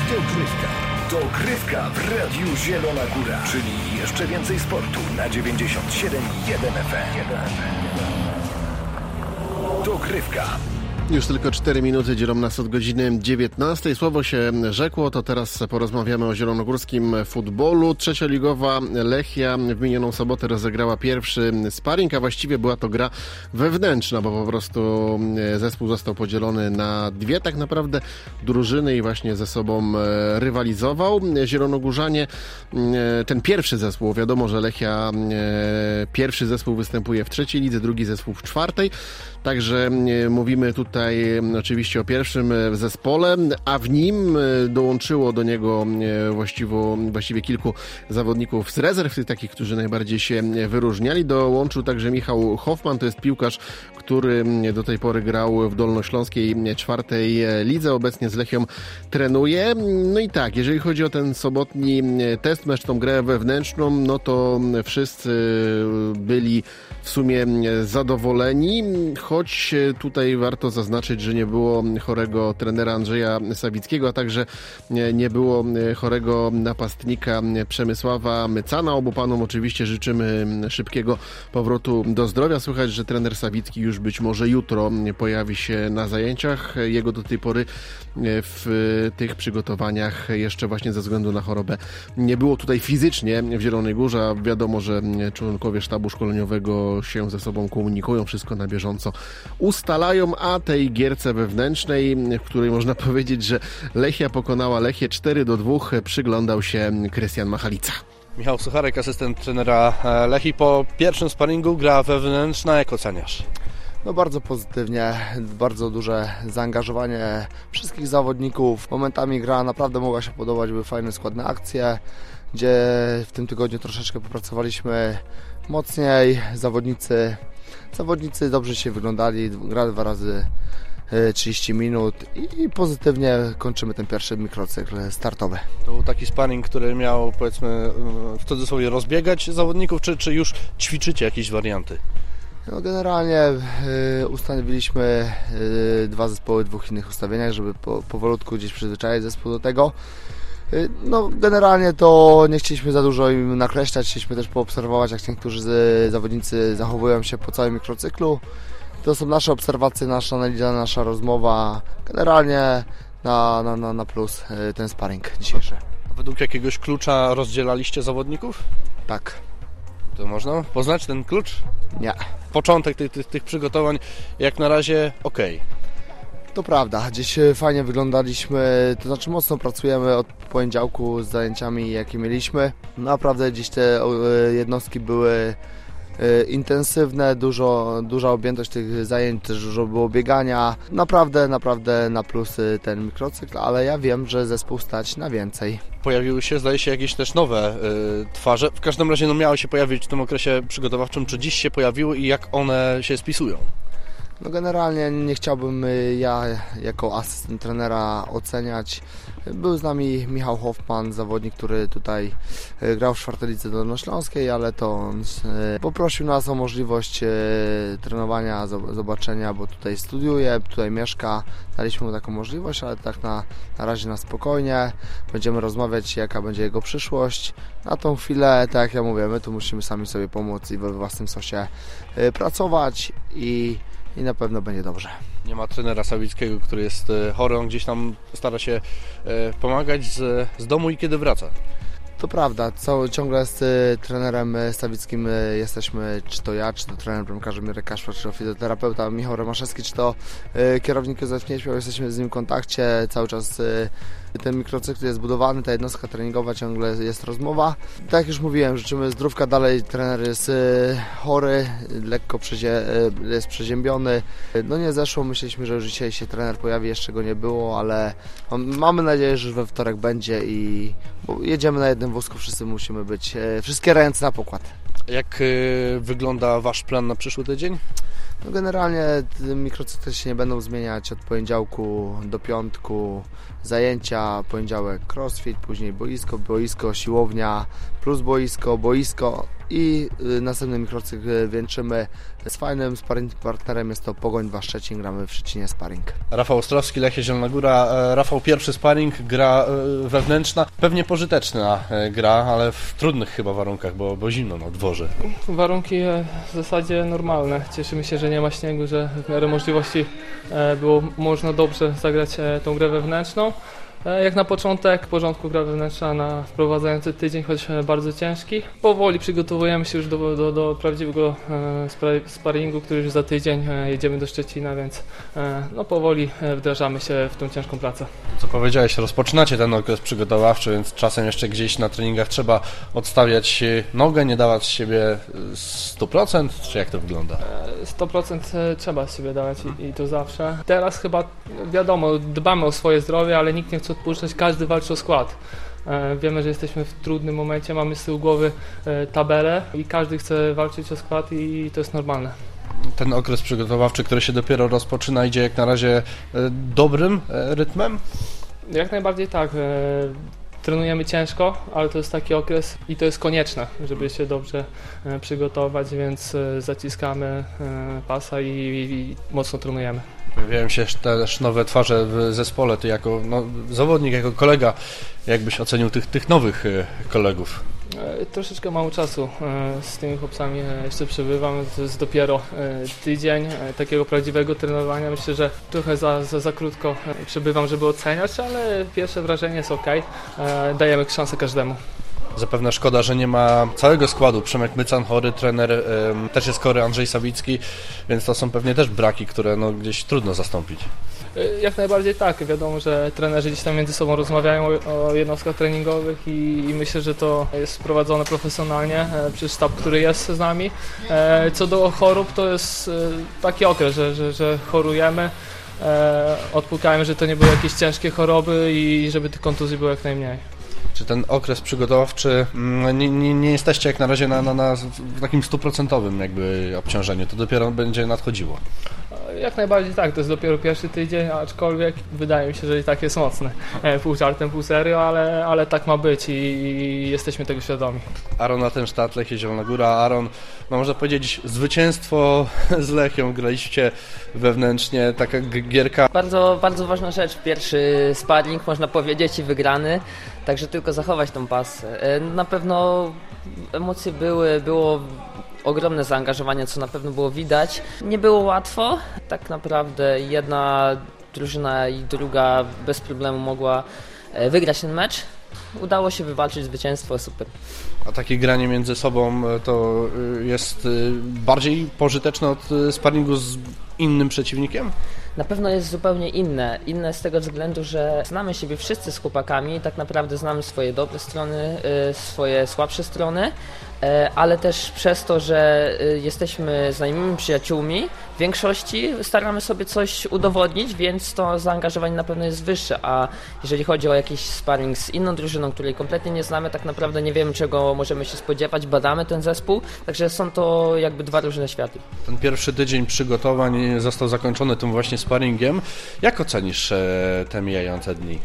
Dogrywka w Radiu Zielona Góra, czyli jeszcze więcej sportu na 97,1 FM. Dogrywka. Już tylko 4 minuty dzielą nas od godziny 19. Słowo się rzekło, to teraz porozmawiamy o zielonogórskim futbolu. Trzecioligowa Lechia w minioną sobotę rozegrała pierwszy sparring, a właściwie była to gra wewnętrzna, bo po prostu zespół został podzielony na dwie tak naprawdę drużyny i właśnie ze sobą rywalizował. Zielonogórzanie, ten pierwszy zespół, wiadomo, że Lechia pierwszy zespół występuje w trzeciej lidze, drugi zespół w czwartej. Także mówimy tutaj oczywiście o pierwszym zespole, a w nim dołączyło do niego właściwie kilku zawodników z rezerw, tych takich, którzy najbardziej się wyróżniali. Dołączył także Michał Hoffman, to jest piłkarz, który do tej pory grał w dolnośląskiej czwartej lidze, obecnie z Lechią trenuje. No i tak, jeżeli chodzi o ten sobotni test, mecz, tą grę wewnętrzną, no to wszyscy byli w sumie zadowoleni, choć tutaj warto zaznaczyć, że nie było chorego trenera Andrzeja Sawickiego, a także nie było chorego napastnika Przemysława Mycana. Obu panom oczywiście życzymy szybkiego powrotu do zdrowia. Słychać, że trener Sawicki już być może jutro pojawi się na zajęciach. Jego do tej pory w tych przygotowaniach jeszcze właśnie ze względu na chorobę nie było tutaj fizycznie w Zielonej Górze, a wiadomo, że członkowie sztabu szkoleniowego się ze sobą komunikują, wszystko na bieżąco ustalają, a tej gierce wewnętrznej, w której można powiedzieć, że Lechia pokonała Lechię 4-2, przyglądał się Krystian Machalica. Michał Sucharek, asystent trenera Lechii. Po pierwszym sparingu gra wewnętrzna, jak oceniasz? No bardzo pozytywnie, bardzo duże zaangażowanie wszystkich zawodników. Momentami gra naprawdę mogła się podobać, były fajne, składne akcje, gdzie w tym tygodniu troszeczkę popracowaliśmy mocniej. Zawodnicy dobrze się wyglądali, grali 2 razy 30 minut i pozytywnie kończymy ten pierwszy mikrocykl startowy. To był taki sparring, który miał, powiedzmy, w cudzysłowie rozbiegać zawodników, czy już ćwiczycie jakieś warianty? No generalnie ustanowiliśmy 2 zespoły w 2 innych ustawieniach, żeby powolutku gdzieś przyzwyczaić zespół do tego. No generalnie to nie chcieliśmy za dużo im nakreślać, chcieliśmy też poobserwować, jak niektórzy zawodnicy zachowują się po całym mikrocyklu. To są nasze obserwacje, nasza analiza, nasza rozmowa. Generalnie na plus ten sparring dzisiejszy. A według jakiegoś klucza rozdzielaliście zawodników? Tak. To można poznać ten klucz? Nie. Początek tych przygotowań jak na razie okej. To prawda, gdzieś fajnie wyglądaliśmy, to znaczy mocno pracujemy od poniedziałku z zajęciami, jakie mieliśmy. Naprawdę gdzieś te jednostki były intensywne, duża objętość tych zajęć, też dużo było biegania. Naprawdę na plus ten mikrocykl, ale ja wiem, że zespół stać na więcej. Pojawiły się, zdaje się, jakieś też nowe twarze. W każdym razie miały się pojawić w tym okresie przygotowawczym. Czy dziś się pojawiły i jak one się spisują? No generalnie nie chciałbym ja jako asystent trenera oceniać. Był z nami Michał Hoffman, zawodnik, który tutaj grał w czwartej lidze dolnośląskiej, ale to on poprosił nas o możliwość trenowania, zobaczenia, bo tutaj studiuje, tutaj mieszka. Daliśmy mu taką możliwość, ale tak na razie na spokojnie. Będziemy rozmawiać, jaka będzie jego przyszłość. Na tą chwilę, tak jak ja mówię, my tu musimy sami sobie pomóc i we własnym sosie pracować i na pewno będzie dobrze. Nie ma trenera Sawickiego, który jest chory, on gdzieś tam stara się pomagać z domu i kiedy wraca. To prawda, ciągle z trenerem Sawickim jesteśmy, czy to ja, czy to trener bramkarza Mirek Kaszpar, czy to fizjoterapeuta Michał Romaszewski, czy to kierownik Józef Nieśmiał, jesteśmy z nim w kontakcie, cały czas ten mikrocykl jest budowany, ta jednostka treningowa, ciągle jest rozmowa. Tak jak już mówiłem, życzymy zdrówka dalej, trener jest chory, lekko jest przeziębiony. No nie zeszło, myśleliśmy, że już dzisiaj się trener pojawi, jeszcze go nie było, ale mamy nadzieję, że we wtorek będzie i jedziemy na jednym wózku, wszyscy musimy być, wszystkie ręce na pokład. Jak wygląda Wasz plan na przyszły tydzień? No generalnie mikrocykle się nie będą zmieniać od poniedziałku do piątku. Zajęcia, poniedziałek crossfit, później boisko, siłownia plus boisko, i następny mikrocykl wieńczymy z fajnym sparring partnerem, jest to Pogoń 2 Szczecin, gramy w Szczecinie sparring. Rafał Ostrowski, Lechia Zielona Góra. Rafał, pierwszy sparring, gra wewnętrzna, pewnie pożyteczna gra, ale w trudnych chyba warunkach, bo zimno na dworze. Warunki w zasadzie normalne. Cieszymy się, że nie ma śniegu, że w miarę możliwości było można dobrze zagrać tą grę wewnętrzną. Jak na początek, w porządku gra wewnętrzna na wprowadzający tydzień, choć bardzo ciężki. Powoli przygotowujemy się już do prawdziwego sparingu, który już za tydzień jedziemy do Szczecina, więc powoli wdrażamy się w tą ciężką pracę. Co powiedziałeś, rozpoczynacie ten okres przygotowawczy, więc czasem jeszcze gdzieś na treningach trzeba odstawiać nogę, nie dawać z siebie 100%, czy jak to wygląda? 100% trzeba z siebie dawać i to zawsze. Teraz chyba wiadomo, dbamy o swoje zdrowie, ale nikt nie chce odpuszczać, każdy walczy o skład. Wiemy, że jesteśmy w trudnym momencie, mamy z tyłu głowy tabelę i każdy chce walczyć o skład i to jest normalne. Ten okres przygotowawczy, który się dopiero rozpoczyna, idzie jak na razie dobrym rytmem? Jak najbardziej tak. Trenujemy ciężko, ale to jest taki okres i to jest konieczne, żeby się dobrze przygotować, więc zaciskamy pasa i mocno trenujemy. Pojawiają się też nowe twarze w zespole. Ty jako zawodnik, jako kolega, jakbyś ocenił tych nowych kolegów? Troszeczkę mało czasu z tymi chłopcami jeszcze przebywam. To jest dopiero tydzień takiego prawdziwego trenowania. Myślę, że trochę za krótko przebywam, żeby oceniać, ale pierwsze wrażenie jest ok. Dajemy szansę każdemu. Zapewne szkoda, że nie ma całego składu. Przemek Mycan chory, trener też jest chory, Andrzej Sawicki, więc to są pewnie też braki, które gdzieś trudno zastąpić. Jak najbardziej tak. Wiadomo, że trenerzy gdzieś tam między sobą rozmawiają o jednostkach treningowych i myślę, że to jest prowadzone profesjonalnie przez sztab, który jest z nami. Co do chorób, to jest taki okres, że chorujemy. Odpukajmy, że to nie były jakieś ciężkie choroby i żeby tych kontuzji było jak najmniej. Czy ten okres przygotowawczy, nie jesteście jak na razie na takim 100% jakby obciążeniu, to dopiero będzie nadchodziło? Jak najbardziej tak, to jest dopiero pierwszy tydzień, aczkolwiek wydaje mi się, że i tak jest mocny. Pół żartem, pół serio, ale tak ma być i jesteśmy tego świadomi. Aaron Attenstadt, Lechia Zielona Góra. Aaron, można powiedzieć, zwycięstwo z Lechią, graliście wewnętrznie, taka gierka. Bardzo, bardzo ważna rzecz, pierwszy sparring można powiedzieć i wygrany, także tylko zachować tą pasę. Na pewno emocje było ogromne zaangażowanie, co na pewno było widać. Nie było łatwo, tak naprawdę jedna drużyna i druga bez problemu mogła wygrać ten mecz. Udało się wywalczyć zwycięstwo, super. A takie granie między sobą to jest bardziej pożyteczne od sparingu z innym przeciwnikiem? Na pewno jest zupełnie inne. Inne z tego względu, że znamy siebie wszyscy z chłopakami, tak naprawdę znamy swoje dobre strony, swoje słabsze strony, ale też przez to, że jesteśmy znajomymi przyjaciółmi, w większości staramy sobie coś udowodnić, więc to zaangażowanie na pewno jest wyższe, a jeżeli chodzi o jakiś sparring z inną drużyną, której kompletnie nie znamy, tak naprawdę nie wiemy, czego możemy się spodziewać, badamy ten zespół, także są to jakby dwa różne światy. Ten pierwszy tydzień przygotowań został tym właśnie sparingiem. Jak ocenisz te mijające dni?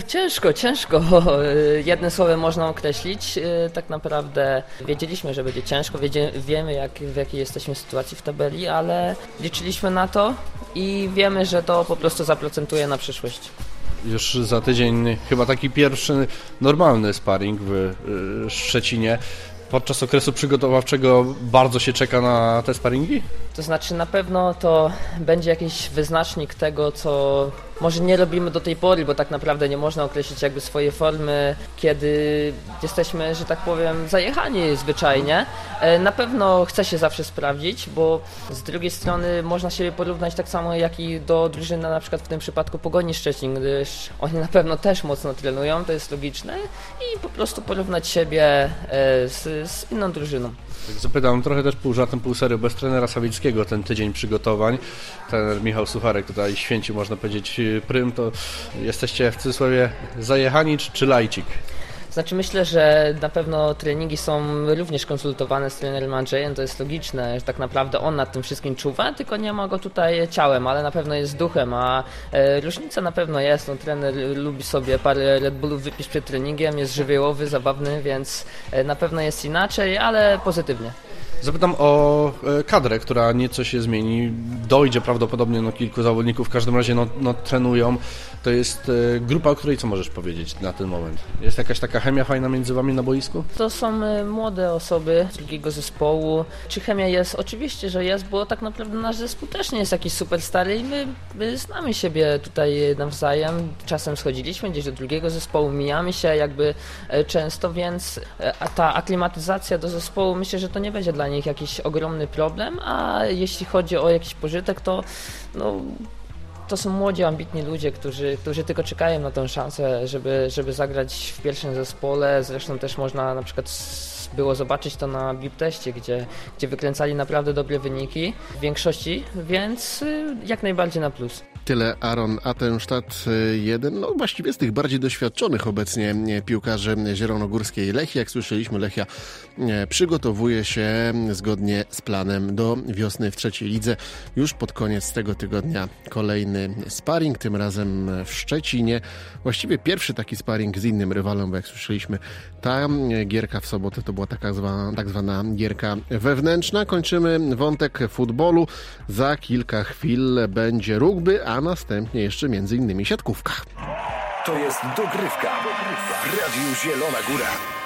Ciężko. Jednym słowem można określić. Tak naprawdę wiedzieliśmy, że będzie ciężko, wiemy w jakiej jesteśmy sytuacji w tabeli, ale liczyliśmy na to i wiemy, że to po prostu zaprocentuje na przyszłość. Już za tydzień chyba taki pierwszy normalny sparring w Szczecinie. Podczas okresu przygotowawczego bardzo się czeka na te sparingi? To znaczy na pewno to będzie jakiś wyznacznik tego, co może nie robimy do tej pory, bo tak naprawdę nie można określić jakby swojej formy, kiedy jesteśmy, że tak powiem, zajechani zwyczajnie. Na pewno chce się zawsze sprawdzić, bo z drugiej strony można się porównać tak samo jak i do drużyny, na przykład w tym przypadku Pogoni Szczecin, gdyż oni na pewno też mocno trenują, to jest logiczne i po prostu porównać siebie z inną drużyną. Zapytam trochę też pół żartem, pół serio, bez trenera Sawickiego ten tydzień przygotowań. Trener Michał Sucharek tutaj święci, można powiedzieć, prym, to jesteście w cudzysłowie zajechani czy lajcik? Znaczy myślę, że na pewno treningi są również konsultowane z trenerem Andrzejem, to jest logiczne, że tak naprawdę on nad tym wszystkim czuwa, tylko nie ma go tutaj ciałem, ale na pewno jest duchem, a różnica na pewno jest, no, trener lubi sobie parę Red Bullów wypić przed treningiem, jest żywiołowy, zabawny, więc na pewno jest inaczej, ale pozytywnie. Zapytam o kadrę, która nieco się zmieni. Dojdzie prawdopodobnie kilku zawodników, w każdym razie trenują. To jest grupa, o której co możesz powiedzieć na ten moment? Jest jakaś taka chemia fajna między wami na boisku? To są młode osoby z drugiego zespołu. Czy chemia jest? Oczywiście, że jest, bo tak naprawdę nasz zespół też nie jest jakiś super stary i my znamy siebie tutaj nawzajem. Czasem schodziliśmy gdzieś do drugiego zespołu, mijamy się jakby często, więc ta aklimatyzacja do zespołu, myślę, że to nie będzie dla nich jakiś ogromny problem, a jeśli chodzi o jakiś pożytek, to to są młodzi, ambitni ludzie, którzy tylko czekają na tę szansę, żeby zagrać w pierwszym zespole. Zresztą też można na przykład było zobaczyć to na BIP teście, gdzie wykręcali naprawdę dobre wyniki w większości, więc jak najbardziej na plus. Tyle Aaron Attenstadt, jeden, właściwie z tych bardziej doświadczonych obecnie piłkarzy zielonogórskiej Lechii. Jak słyszeliśmy, Lechia przygotowuje się zgodnie z planem do wiosny w trzeciej lidze. Już pod koniec tego tygodnia kolejny sparring, tym razem w Szczecinie. Właściwie pierwszy taki sparring z innym rywalem, bo jak słyszeliśmy, ta gierka w sobotę to była tak zwana gierka wewnętrzna. Kończymy wątek futbolu. Za kilka chwil będzie rugby, a następnie jeszcze m.in. siatkówka. To jest dogrywka w Radiu Zielona Góra.